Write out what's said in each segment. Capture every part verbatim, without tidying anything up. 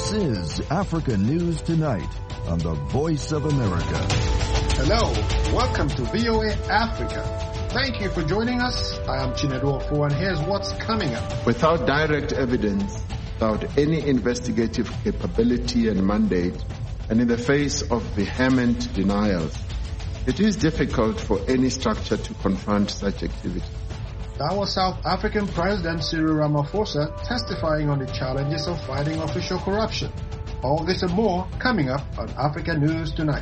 This is Africa News Tonight on the Voice of America. Hello, welcome to V O A Africa. Thank you for joining us. I am Chinedu Ofo, and here's what's coming up. Without direct evidence, without any investigative capability and mandate, and in the face of vehement denials, it is difficult for any structure to confront such activity. That was South African President Cyril Ramaphosa testifying on the challenges of fighting official corruption. All this and more coming up on Africa News Tonight.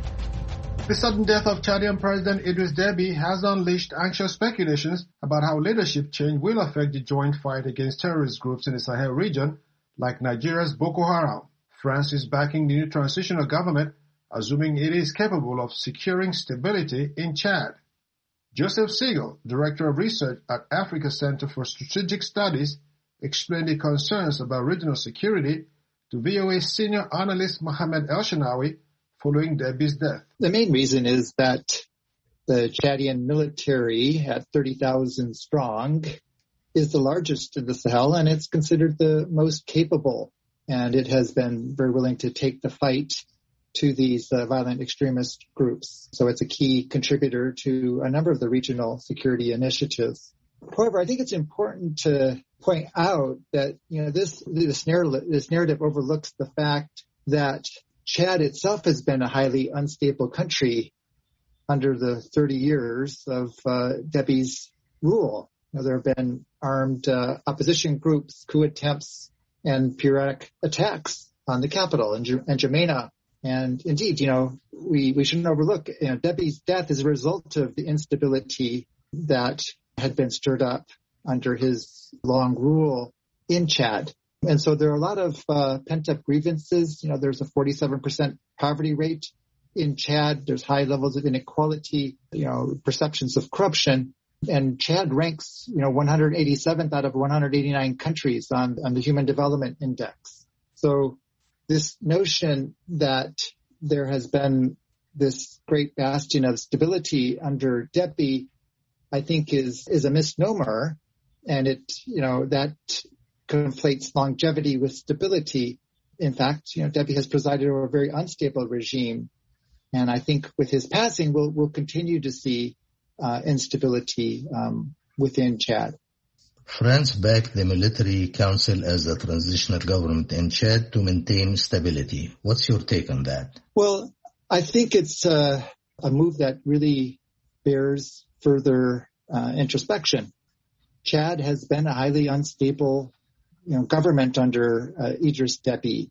The sudden death of Chadian President Idriss Deby has unleashed anxious speculations about how leadership change will affect the joint fight against terrorist groups in the Sahel region, like Nigeria's Boko Haram. France is backing the new transitional government, assuming it is capable of securing stability in Chad. Joseph Siegel, Director of Research at Africa Center for Strategic Studies, explained the concerns about regional security to V O A senior analyst Mohamed El-Shenawi following Deby's death. The main reason is that the Chadian military at thirty thousand strong is the largest in the Sahel, and it's considered the most capable. And it has been very willing to take the fight to these uh, violent extremist groups. So it's a key contributor to a number of the regional security initiatives. However, I think it's important to point out that, you know, this, this narrative, this narrative overlooks the fact that Chad itself has been a highly unstable country under the thirty years of uh, Deby's rule. You know, there have been armed uh, opposition groups, coup attempts, and periodic attacks on the capital and N'Djamena. And indeed, you know, we, we shouldn't overlook, you know, Deby's death is a result of the instability that had been stirred up under his long rule in Chad. And so there are a lot of uh, pent-up grievances. You know, there's a forty-seven percent poverty rate in Chad. There's high levels of inequality, you know, perceptions of corruption. And Chad ranks, you know, one hundred eighty-seventh out of one hundred eighty-nine countries on, on the Human Development Index. So this notion that there has been this great bastion of stability under Deby, I think is, is a misnomer. And it, you know, that conflates longevity with stability. In fact, you know, Deby has presided over a very unstable regime. And I think with his passing, we'll, we'll continue to see uh, instability um, within Chad. France backed the military council as a transitional government in Chad to maintain stability. What's your take on that? Well, I think it's uh, a move that really bears further uh, introspection. Chad has been a highly unstable, you know, government under uh, Idriss Deby,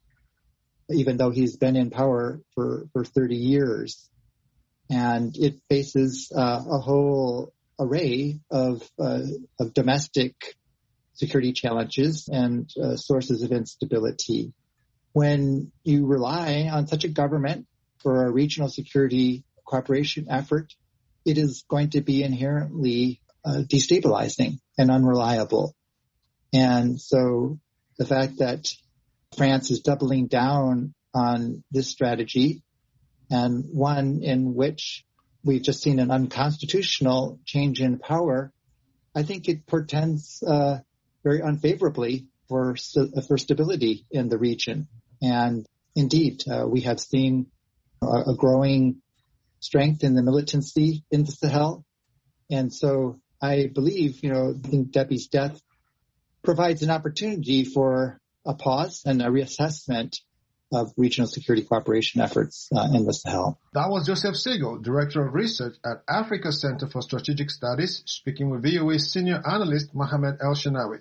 even though he's been in power for, for thirty years. And it faces uh, a whole array of, uh, of domestic security challenges and uh, sources of instability. When you rely on such a government for a regional security cooperation effort, it is going to be inherently uh, destabilizing and unreliable. And so the fact that France is doubling down on this strategy, and one in which we've just seen an unconstitutional change in power, I think it portends uh, very unfavorably for for stability in the region. And indeed, uh, we have seen a, a growing strength in the militancy in the Sahel. And so I believe, you know, I think Deby's death provides an opportunity for a pause and a reassessment of regional security cooperation efforts uh, in the Sahel. That was Joseph Siegel, Director of Research at Africa Center for Strategic Studies, speaking with V O A senior analyst Mohamed El-Shenawi.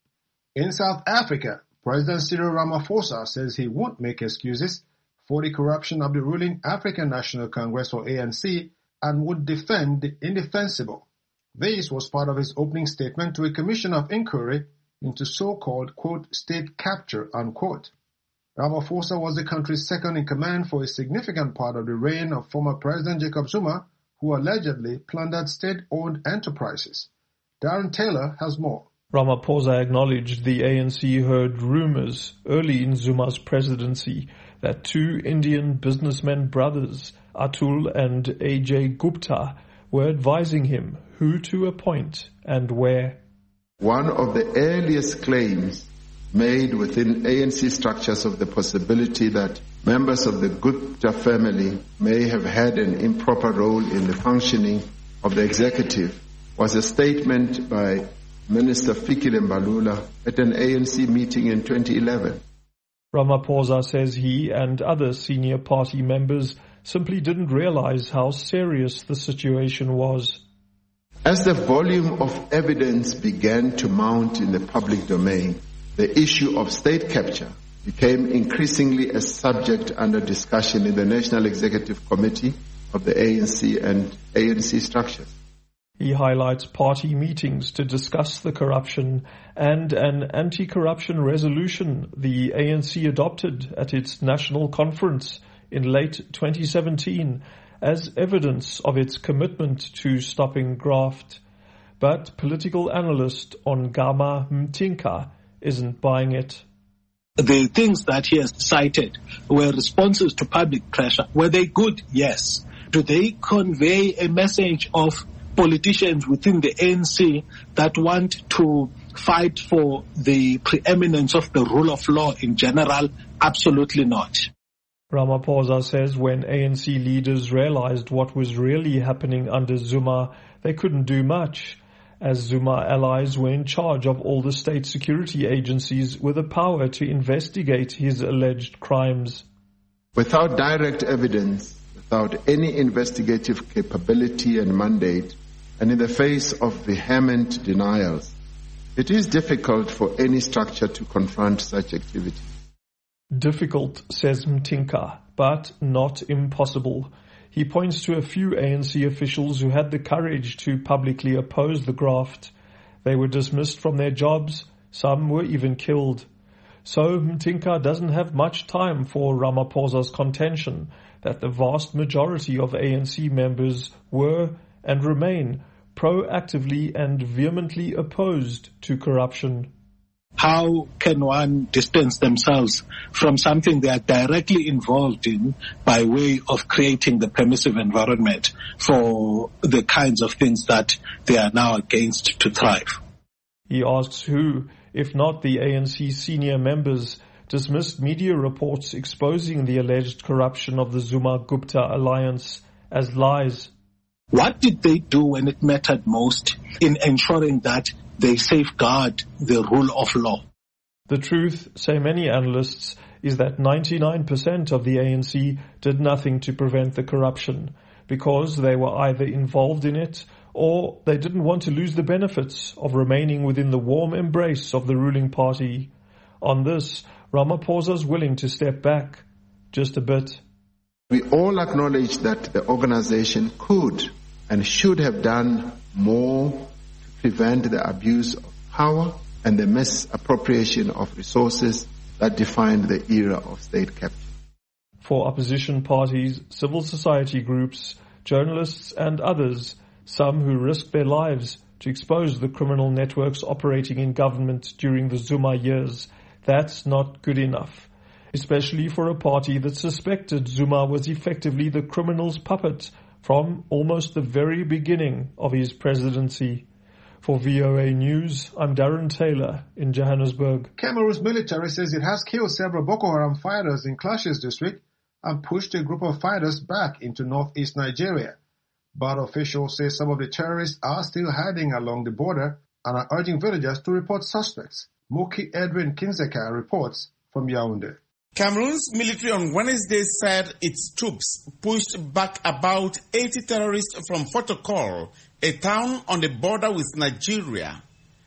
In South Africa, President Cyril Ramaphosa says he won't make excuses for the corruption of the ruling African National Congress, or A N C, and would defend the indefensible. This was part of his opening statement to a commission of inquiry into so-called, quote, state capture, unquote. Ramaphosa was the country's second in command for a significant part of the reign of former President Jacob Zuma, who allegedly plundered state-owned enterprises. Darren Taylor has more. Ramaphosa acknowledged the A N C heard rumors early in Zuma's presidency that two Indian businessmen brothers, Atul and A J Gupta, were advising him who to appoint and where. One of the earliest claims made within A N C structures of the possibility that members of the Gupta family may have had an improper role in the functioning of the executive was a statement by Minister Fikile Mbalula at an A N C meeting in twenty eleven. Ramaphosa says he and other senior party members simply didn't realize how serious the situation was. As the volume of evidence began to mount in the public domain, the issue of state capture became increasingly a subject under discussion in the National Executive Committee of the A N C and A N C structures. He highlights party meetings to discuss the corruption and an anti-corruption resolution the A N C adopted at its national conference in late twenty seventeen as evidence of its commitment to stopping graft. But political analyst Ongama Mtinka isn't buying it. The things that he has cited were responses to public pressure. Were they good? Yes. Do they convey a message of politicians within the A N C that want to fight for the preeminence of the rule of law in general? Absolutely not. Ramaphosa says when A N C leaders realized what was really happening under Zuma, they couldn't do much, as Zuma allies were in charge of all the state security agencies with the power to investigate his alleged crimes. Without direct evidence, without any investigative capability and mandate, and in the face of vehement denials, it is difficult for any structure to confront such activity. Difficult, says Mtinka, but not impossible. He points to a few A N C officials who had the courage to publicly oppose the graft. They were dismissed from their jobs, some were even killed. So Mtinka doesn't have much time for Ramaphosa's contention that the vast majority of A N C members were and remain proactively and vehemently opposed to corruption. How can one distance themselves from something they are directly involved in by way of creating the permissive environment for the kinds of things that they are now against to thrive? He asks who, if not the A N C senior members, dismissed media reports exposing the alleged corruption of the Zuma-Gupta alliance as lies. What did they do when it mattered most in ensuring that they safeguard the rule of law? The truth, say many analysts, is that ninety-nine percent of the A N C did nothing to prevent the corruption because they were either involved in it or they didn't want to lose the benefits of remaining within the warm embrace of the ruling party. On this, Ramaphosa is willing to step back just a bit. We all acknowledge that the organization could and should have done more to prevent the abuse of power and the misappropriation of resources that defined the era of state capture. For opposition parties, civil society groups, journalists and others, some who risked their lives to expose the criminal networks operating in government during the Zuma years, that's not good enough, especially for a party that suspected Zuma was effectively the criminal's puppet from almost the very beginning of his presidency. For V O A News, I'm Darren Taylor in Johannesburg. Cameroon's military says it has killed several Boko Haram fighters in Clashes district and pushed a group of fighters back into northeast Nigeria. But officials say some of the terrorists are still hiding along the border and are urging villagers to report suspects. Moki Edwin Kinzeka reports from Yaoundé. Cameroon's military on Wednesday said its troops pushed back about eighty terrorists from Fotokol, a town on the border with Nigeria.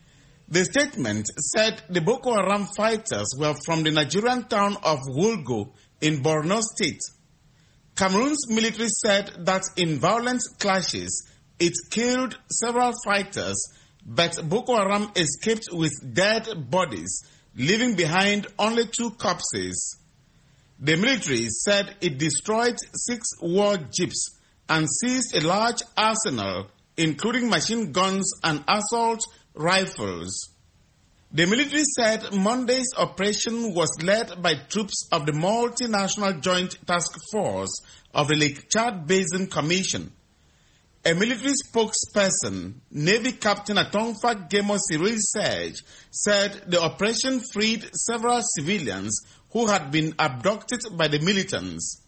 The statement said the Boko Haram fighters were from the Nigerian town of Wulgo in Borno State. Cameroon's military said that in violent clashes, it killed several fighters, but Boko Haram escaped with dead bodies, leaving behind only two corpses. The military said it destroyed six war jeeps and seized a large arsenal, including machine guns and assault rifles. The military said Monday's operation was led by troops of the Multinational Joint Task Force of the Lake Chad Basin Commission. A military spokesperson, Navy Captain Atongfa Gemo Cyril Serge, said the operation freed several civilians who had been abducted by the militants.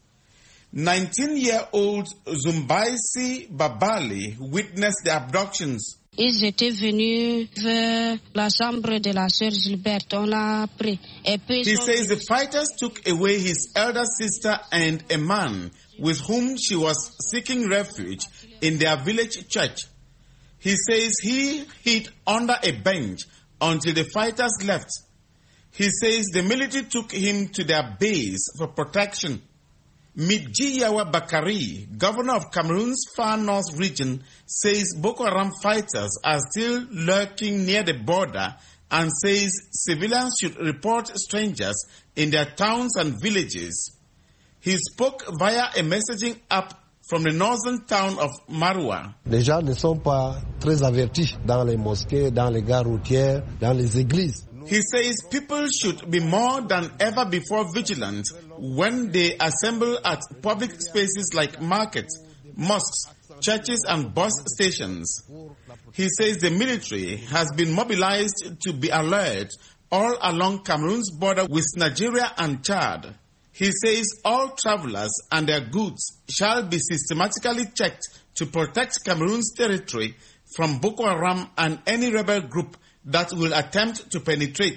nineteen-year-old Zumbaisi Babali witnessed the abductions. Ils étaient venus vers la chambre de la sœur Gilberte. On l'a pris. He says the fighters took away his elder sister and a man with whom she was seeking refuge in their village church. He says he hid under a bench until the fighters left. He says the military took him to their base for protection. Midjiyawa Bakari, governor of Cameroon's far north region, says Boko Haram fighters are still lurking near the border and says civilians should report strangers in their towns and villages. He spoke via a messaging app from the northern town of Marwa. Les gens ne sont pas très avertis dans les mosquées, dans les gares routières, dans les églises. He says people should be more than ever before vigilant when they assemble at public spaces like markets, mosques, churches and bus stations. He says the military has been mobilized to be alert all along Cameroon's border with Nigeria and Chad. He says all travelers and their goods shall be systematically checked to protect Cameroon's territory from Boko Haram and any rebel group that will attempt to penetrate.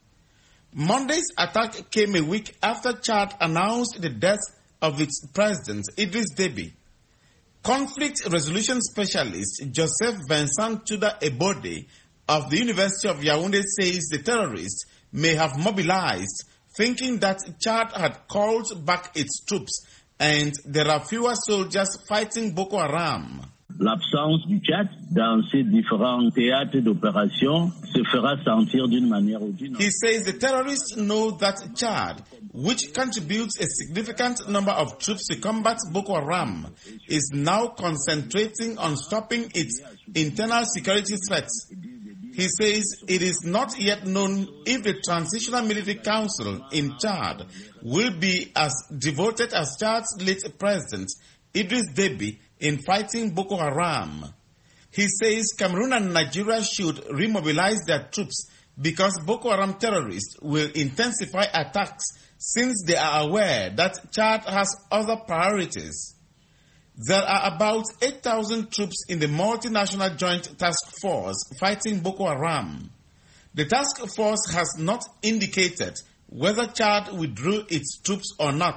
Monday's attack came a week after Chad announced the death of its president, Idriss Déby. Conflict resolution specialist Joseph Vincent Tuda Ebode of the University of Yaoundé says the terrorists may have mobilized, thinking that Chad had called back its troops and there are fewer soldiers fighting Boko Haram. L'absence du Tchad dans ces différents théâtres d'opération se fera sentir d'une manière ou d'une autre. He says the terrorists know that Chad, which contributes a significant number of troops to combat Boko Haram, is now concentrating on stopping its internal security threats. He says it is not yet known if the Transitional Military Council in Chad will be as devoted as Chad's late president, Idriss Déby, in fighting Boko Haram. He says Cameroon and Nigeria should remobilize their troops because Boko Haram terrorists will intensify attacks since they are aware that Chad has other priorities. There are about eight thousand troops in the multinational joint task force fighting Boko Haram. The task force has not indicated whether Chad withdrew its troops or not.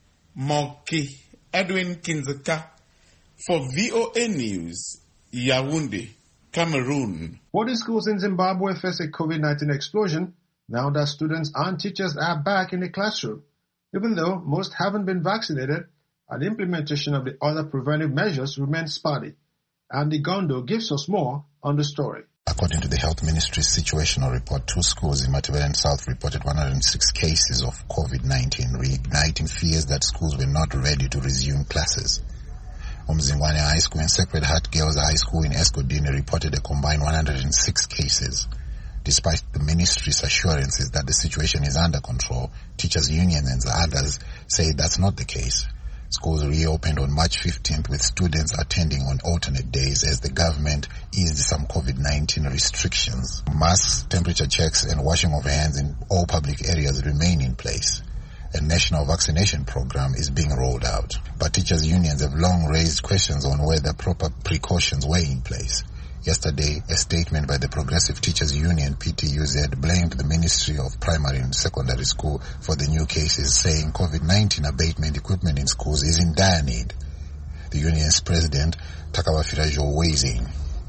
Moki Edwin Kinzeka for V O A News, Yaoundé, Cameroon. Boarding schools in Zimbabwe face a COVID nineteen explosion now that students and teachers are back in the classroom, even though most haven't been vaccinated and implementation of the other preventive measures remains spotty. Andy Gondo gives us more on the story. According to the Health Ministry's situational report, two schools in Matabele South reported one hundred six cases of COVID nineteen, reigniting fears that schools were not ready to resume classes. Umzingwane High School and Sacred Heart Girls High School in Escondine reported a combined one hundred six cases. Despite the ministry's assurances that the situation is under control, teachers' unions and others say that's not the case. Schools reopened on March fifteenth with students attending on alternate days as the government eased some COVID nineteen restrictions. Mass temperature checks and washing of hands in all public areas remain in place. A national vaccination program is being rolled out. But teachers' unions have long raised questions on whether proper precautions were in place. Yesterday, a statement by the Progressive Teachers Union, P T U Z, blamed the Ministry of Primary and Secondary School for the new cases, saying COVID nineteen abatement equipment in schools is in dire need. The union's president, Takawafira Jo, weighs in.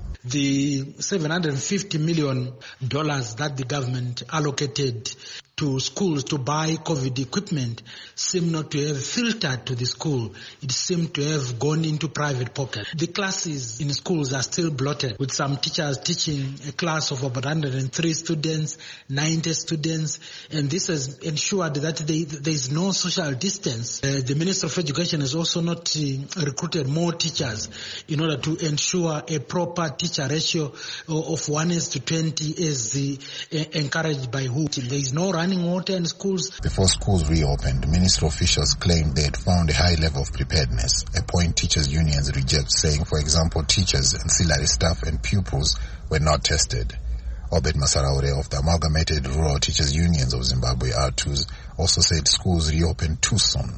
The seven hundred fifty million dollars that the government allocated to schools to buy COVID equipment seem not to have filtered to the school. It seemed to have gone into private pocket. The classes in schools are still bloated, with some teachers teaching a class of about one hundred three students, ninety students, and this has ensured that they, there is no social distance. Uh, the Minister of Education has also not uh, recruited more teachers in order to ensure a proper teacher ratio of one is to twenty as uh, encouraged by W H O. There is no run running water in schools. Before schools reopened, ministry officials claimed they had found a high level of preparedness, a point teachers' unions reject, saying, for example, teachers, ancillary staff and pupils were not tested. Obed Masaraure of the Amalgamated Rural Teachers Unions of Zimbabwe, R two S, also said schools reopened too soon.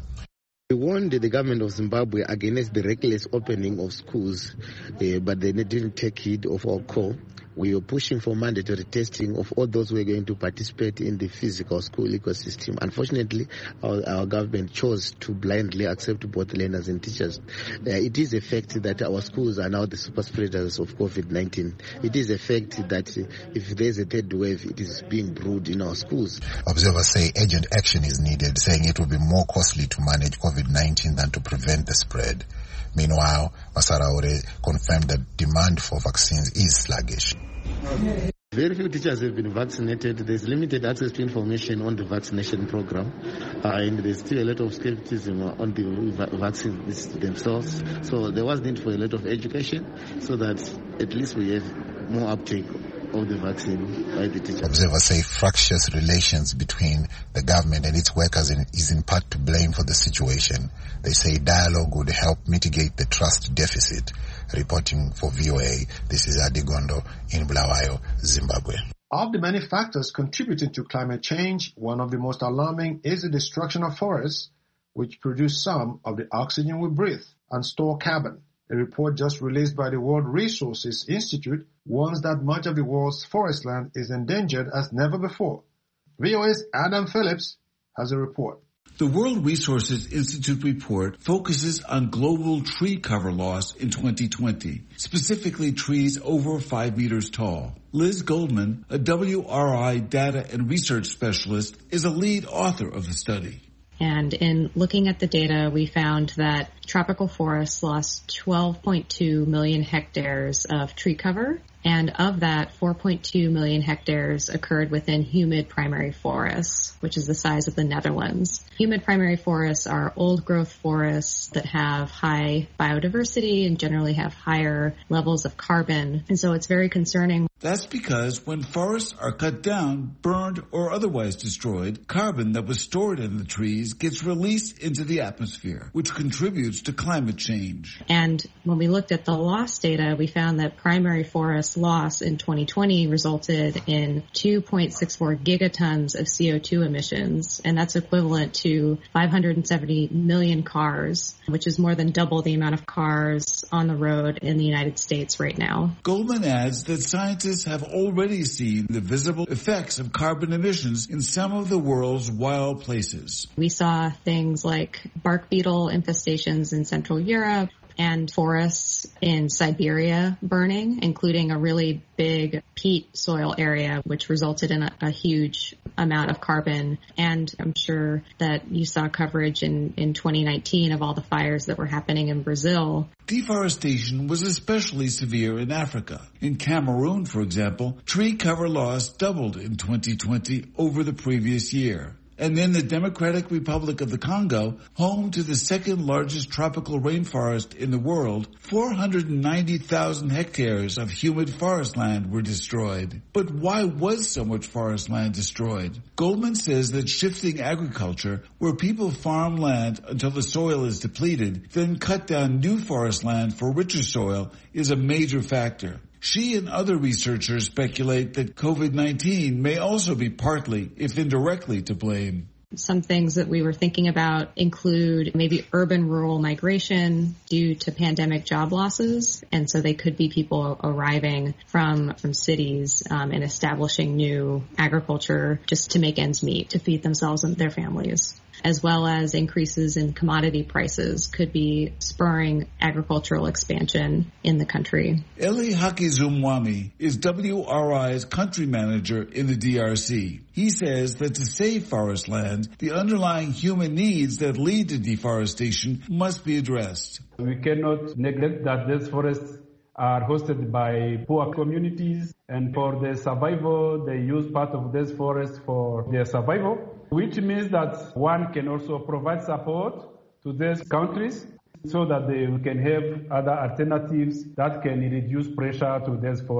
We warned the government of Zimbabwe against the reckless opening of schools, uh, but they didn't take heed of our call. We were pushing for mandatory testing of all those who are going to participate in the physical school ecosystem. Unfortunately, our, our government chose to blindly accept both learners and teachers. Uh, it is a fact that our schools are now the super spreaders of COVID nineteen. It is a fact that uh, if there's a third wave, it is being brewed in our schools. Observers say urgent action is needed, saying it will be more costly to manage COVID nineteen than to prevent the spread. Meanwhile, Masaraure confirmed that demand for vaccines is sluggish. Very few teachers have been vaccinated. There's limited access to information on the vaccination program, uh, and there's still a lot of skepticism on the va- vaccines themselves. So there was need for a lot of education so that at least we have more uptake of the vaccine by the teachers. Observers say fractious relations between the government and its workers in, is in part to blame for the situation. They say dialogue would help mitigate the trust deficit. Reporting for V O A, this is Adigondo in Bulawayo, Zimbabwe. Of the many factors contributing to climate change, one of the most alarming is the destruction of forests, which produce some of the oxygen we breathe and store carbon. A report just released by the World Resources Institute warns that much of the world's forest land is endangered as never before. V O A's Adam Phillips has a report. The World Resources Institute report focuses on global tree cover loss in twenty twenty, specifically trees over five meters tall. Liz Goldman, a W R I data and research specialist, is a lead author of the study. And in looking at the data, we found that tropical forests lost twelve point two million hectares of tree cover. And of that, four point two million hectares occurred within humid primary forests, which is the size of the Netherlands. Humid primary forests are old-growth forests that have high biodiversity and generally have higher levels of carbon. And so it's very concerning. That's because when forests are cut down, burned, or otherwise destroyed, carbon that was stored in the trees gets released into the atmosphere, which contributes to climate change. And when we looked at the loss data, we found that primary forest loss in twenty twenty resulted in two point six four gigatons of C O two emissions, and that's equivalent to five hundred seventy million cars, which is more than double the amount of cars on the road in the United States right now. Goldman adds that scientists have already seen the visible effects of carbon emissions in some of the world's wild places. We saw things like bark beetle infestations in Central Europe, and forests in Siberia burning, including a really big peat soil area, which resulted in a, a huge amount of carbon. And I'm sure that you saw coverage in, in twenty nineteen of all the fires that were happening in Brazil. Deforestation was especially severe in Africa. In Cameroon, for example, tree cover loss doubled in twenty twenty over the previous year. And in the Democratic Republic of the Congo, home to the second largest tropical rainforest in the world, four hundred ninety thousand hectares of humid forest land were destroyed. But why was so much forest land destroyed? Goldman says that shifting agriculture, where people farm land until the soil is depleted, then cut down new forest land for richer soil, is a major factor. She and other researchers speculate that COVID nineteen may also be partly, if indirectly, to blame. Some things that we were thinking about include maybe urban-rural migration due to pandemic job losses. And so they could be people arriving from, from cities um, and establishing new agriculture just to make ends meet, to feed themselves and their families. As well as increases in commodity prices could be spurring agricultural expansion in the country. Eli Hakizumwami is W R I's country manager in the D R C. He says that to save forest land, the underlying human needs that lead to deforestation must be addressed. We cannot neglect that these forests are hosted by poor communities, and for their survival, they use part of this forest for their survival, which means that one can also provide support to these countries so that they can have other alternatives that can reduce pressure to these forests.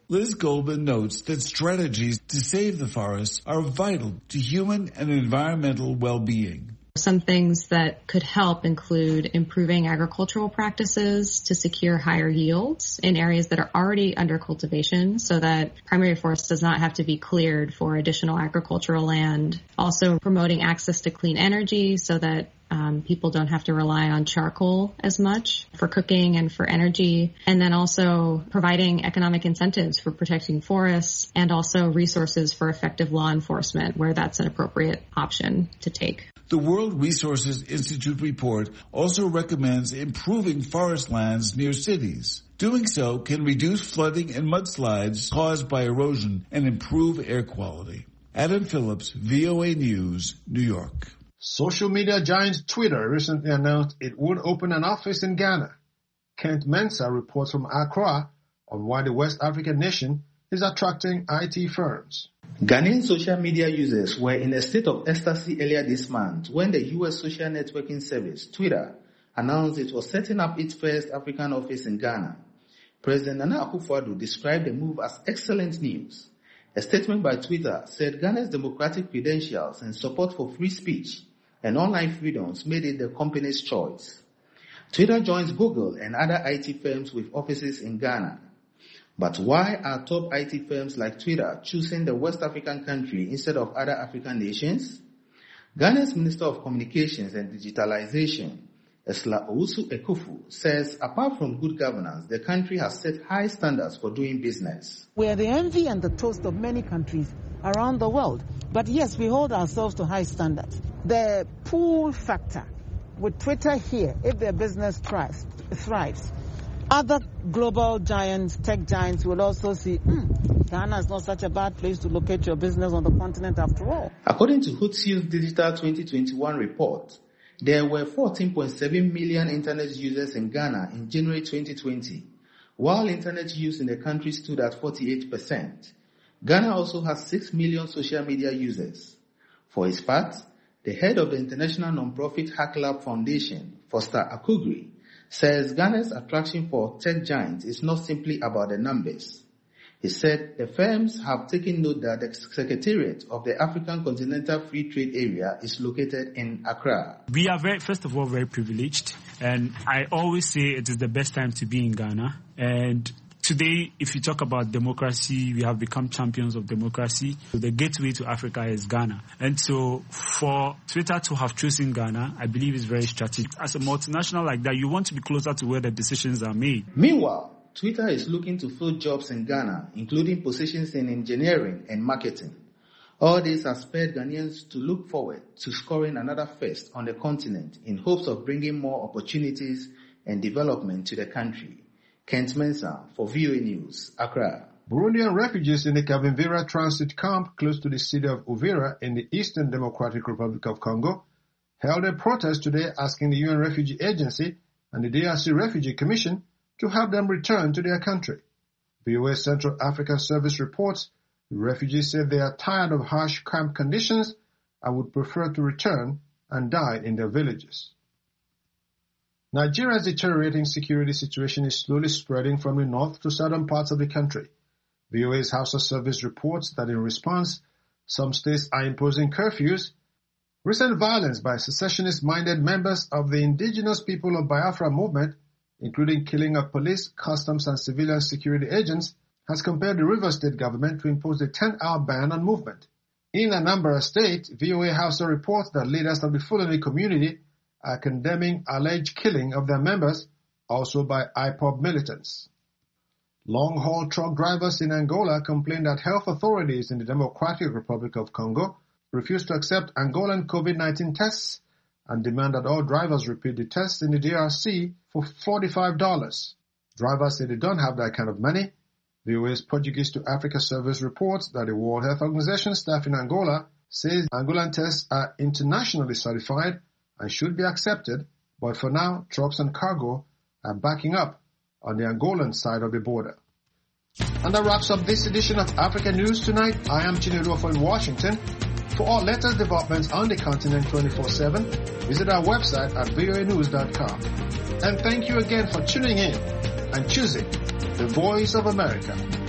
Liz Goldman notes that strategies to save the forests are vital to human and environmental well-being. Some things that could help include improving agricultural practices to secure higher yields in areas that are already under cultivation so that primary forest does not have to be cleared for additional agricultural land. Also promoting access to clean energy so that Um, people don't have to rely on charcoal as much for cooking and for energy. And then also providing economic incentives for protecting forests and also resources for effective law enforcement where that's an appropriate option to take. The World Resources Institute report also recommends improving forest lands near cities. Doing so can reduce flooding and mudslides caused by erosion and improve air quality. Adam Phillips, V O A News, New York. Social media giant Twitter recently announced it would open an office in Ghana. Kent Mensah reports from Accra on why the West African nation is attracting I T firms. Ghanaian social media users were in a state of ecstasy earlier this month when the U S social networking service, Twitter, announced it was setting up its first African office in Ghana. President Nana Akufo-Addo described the move as excellent news. A statement by Twitter said Ghana's democratic credentials and support for free speech and online freedoms made it the company's choice. Twitter joins Google and other I T firms with offices in Ghana. But why are top I T firms like Twitter choosing the West African country instead of other African nations? Ghana's Minister of Communications and Digitalization, Esla Owusu Ekufu, says apart from good governance, the country has set high standards for doing business. We are the envy and the toast of many countries around the world. But yes, we hold ourselves to high standards. The pull factor with Twitter here, if their business thrives, thrives other global giants, tech giants will also see, mm, Ghana is not such a bad place to locate your business on the continent after all. According to Hootsuite Digital twenty twenty-one report, there were fourteen point seven million internet users in Ghana in January twenty twenty, while internet use in the country stood at forty-eight percent. Ghana also has six million social media users. For his part, the head of the international non-profit HackLab Foundation, Foster Akugri, says Ghana's attraction for tech giants is not simply about the numbers. He said the firms have taken note that the Secretariat of the African Continental Free Trade Area is located in Accra. We are very, first of all, very privileged, and I always say it is the best time to be in Ghana. And today, if you talk about democracy, we have become champions of democracy. So the gateway to Africa is Ghana. And so for Twitter to have chosen Ghana, I believe is very strategic. As a multinational like that, you want to be closer to where the decisions are made. Meanwhile, Twitter is looking to fill jobs in Ghana, including positions in engineering and marketing. All this has spurred Ghanaians to look forward to scoring another first on the continent in hopes of bringing more opportunities and development to the country. Kent Mensah for V O A News, Accra. Burundian refugees in the Kavimvira transit camp close to the city of Uvira in the Eastern Democratic Republic of Congo held a protest today asking the U N Refugee Agency and the D R C Refugee Commission to help them return to their country. V O A Central African Service reports the refugees said they are tired of harsh camp conditions and would prefer to return and die in their villages. Nigeria's deteriorating security situation is slowly spreading from the north to southern parts of the country. V O A's Hausa Service reports that in response, some states are imposing curfews. Recent violence by secessionist-minded members of the indigenous people of Biafra movement, including killing of police, customs, and civilian security agents, has compelled the Rivers State government to impose a ten-hour ban on movement. In Anambra State, V O A Hausa reports that leaders of the Fulani community are condemning alleged killing of their members, also by I P O B militants. Long-haul truck drivers in Angola complain that health authorities in the Democratic Republic of Congo refuse to accept Angolan COVID nineteen tests and demand that all drivers repeat the tests in the D R C for forty-five dollars. Drivers say they don't have that kind of money. V O A's Portuguese to Africa service reports that the World Health Organization staff in Angola says Angolan tests are internationally certified and should be accepted, but for now, trucks and cargo are backing up on the Angolan side of the border. And that wraps up this edition of Africa News Tonight. I am Chinedu in Washington. For all latest developments on the continent twenty-four seven, visit our website at V O A news dot com. And thank you again for tuning in and choosing the Voice of America.